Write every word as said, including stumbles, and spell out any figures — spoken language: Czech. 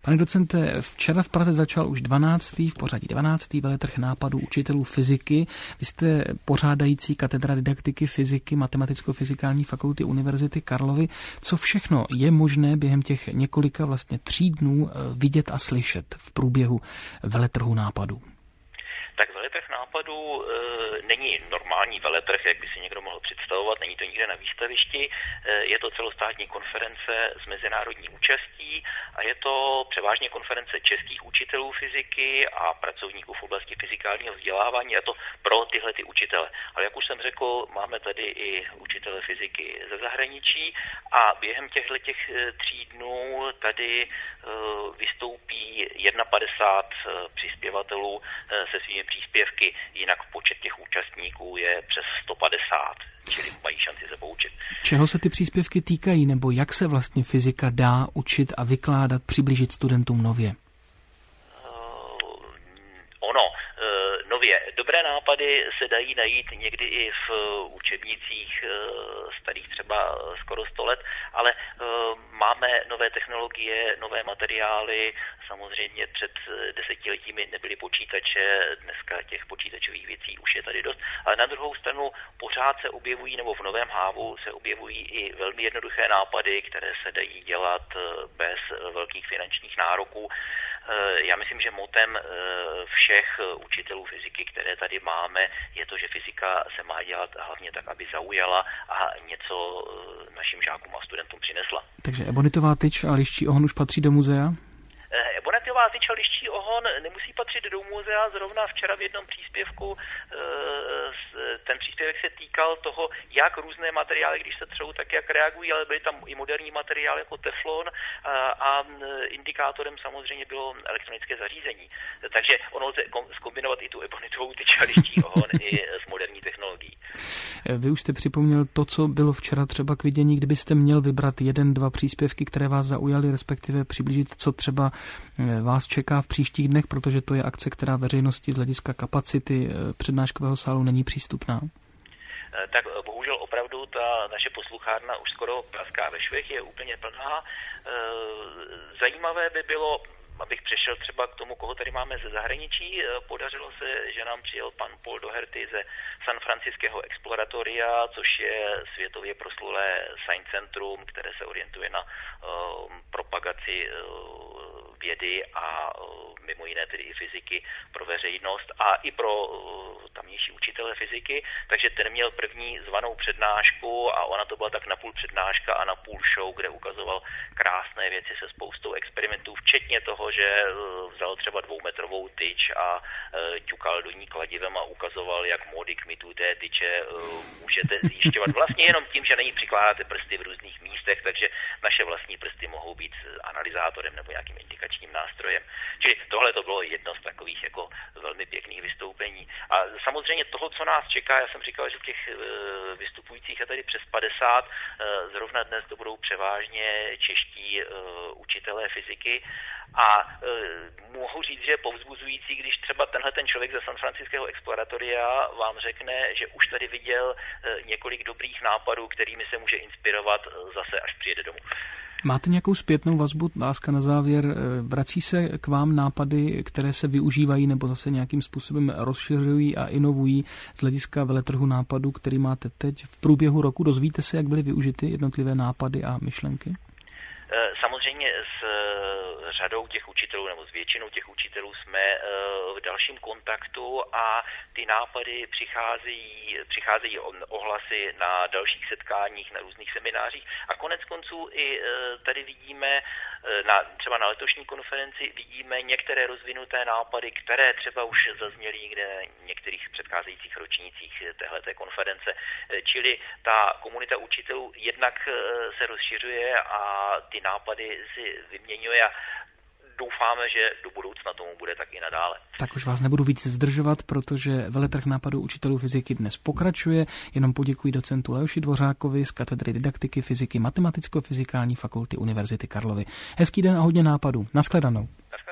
Pane docente, včera v Praze začal už dvanáctý v pořadí dvanáctý veletrh nápadů učitelů fyziky. Vy jste pořádající katedra didaktiky fyziky Matematicko-fyzikální fakulty Univerzity Karlovy. Co všechno je možné během těch několika vlastně tří dnů vidět a slyšet v průběhu veletrhu nápadů? Tak veletrh nápadů e, není normální veletrh, jak by si někdo mohl představovat, není to nikde na výstavišti, e, je to celostátní konference s mezinárodní účastí a je to převážně konference českých učitelů fyziky a pracovníků v oblasti fyzikálního vzdělávání, a to pro tyhle ty učitele. Ale jak už jsem řekl, máme tady i učitele fyziky ze zahraničí a během těchto těch tří dnů tady e, vystoupí padesát jedna přispěvatelů e, se svými příspěvky, jinak počet těch účastníků je přes sto padesát, čili mají šanci se poučit. Čeho se ty příspěvky týkají, nebo jak se vlastně fyzika dá učit a vykládat, přiblížit studentům nově? Uh, ono, uh, nově. Dobré nápady se dají najít někdy i v učebnicích uh, starých třeba skoro sto let, ale uh, máme nové technologie, nové materiály. Samozřejmě před desetiletími nebyly počítače, dneska těch počítačových věcí už je tady dost, ale na druhou stranu pořád se objevují, nebo v novém hávu se objevují i velmi jednoduché nápady, které se dají dělat bez velkých finančních nároků. Já myslím, že motem všech učitelů fyziky, které tady máme, je to, že fyzika se má dělat hlavně tak, aby zaujala a něco našim žákům a studentům přinesla. Takže ebonitová tyč a liščí ohon už patří do muzea? Ebonitová tyč a liščí ohon nemusí patřit do muzea. Zrovna včera v jednom příspěvku ten příspěvek se týkal toho, jak různé materiály, když se třou, tak jak reagují, ale byly tam i moderní materiály jako teflon a indikátorem samozřejmě bylo elektronické zařízení. Takže ono lze zkombinovat i tu ebonitovou tyč a liščí ohon i s moderní technologií. Vy už jste připomněl to, co bylo včera třeba k vidění, kdybyste měl vybrat jeden, dva příspěvky, které vás zaujaly, respektive přiblížit, co třeba vás čeká v příštích dnech, protože to je akce, která veřejnosti z hlediska kapacity přednáškového sálu není přístupná? Tak bohužel opravdu ta naše posluchárna už skoro praská ve švech, je úplně plná. Zajímavé by bylo, abych přešel třeba k tomu, koho tady máme ze zahraničí. Podařilo se, že nám přijel pan Paul Doherty ze San Francisqueho Exploratoria, což je světově proslulé science centrum, které se orientuje na uh, propagaci uh, vědy a uh, mimo jiné tedy i fyziky pro veřejnost a i pro uh, tamnější učitele fyziky. Takže ten měl první zvanou přednášku a ona to byla tak napůl přednáška a napůl show, kde ukazoval krásné věci se spoustou experimentů, včetně toho, že vzal třeba dvoumetrovou tyč a ťukal do ní kladivem a ukazoval, jak módy kmitů té tyče můžete zjišťovat vlastně jenom tím, že na ní přikládáte prsty v různých místech, takže naše vlastní prsty mohou být analyzátorem nebo nějakým indikačním nástrojem. Čili tohle to bylo jedno z takových jako velmi pěkných vystoupení. A samozřejmě toho, co nás čeká, já jsem říkal, že těch vystupujících je tady přes padesát, zrovna dnes to budou převážně čeští učitelé fyziky. A e, mohu říct, že je povzbuzující, když třeba tenhle ten člověk ze San Francisqueho Exploratoria vám řekne, že už tady viděl e, několik dobrých nápadů, kterými se může inspirovat e, zase, až přijede domů. Máte nějakou zpětnou vazbu, láska na závěr? Vrací se k vám nápady, které se využívají nebo zase nějakým způsobem rozšiřují a inovují z hlediska veletrhu nápadů, který máte teď v průběhu roku? Dozvíte se, jak byly využity jednotlivé nápady a myšlenky? Samozřejmě s řadou těch učitelů nebo s většinou těch učitelů jsme v dalším kontaktu a ty nápady přicházejí, přicházejí ohlasy na dalších setkáních, na různých seminářích a konec konců i tady vidíme, na, třeba na letošní konferenci vidíme některé rozvinuté nápady, které třeba už zazněly někde v některých předcházejících ročnících téhleté konference. Čili ta komunita učitelů jednak se rozšiřuje a ty nápady si vyměňuje a doufáme, že do budoucna tomu bude tak i nadále. Tak už vás nebudu víc zdržovat, protože veletrh nápadů učitelů fyziky dnes pokračuje. Jenom poděkuji docentu Leoši Dvořákovi z katedry didaktiky fyziky Matematicko-fyzikální fakulty Univerzity Karlovy. Hezký den a hodně nápadů. Naschledanou.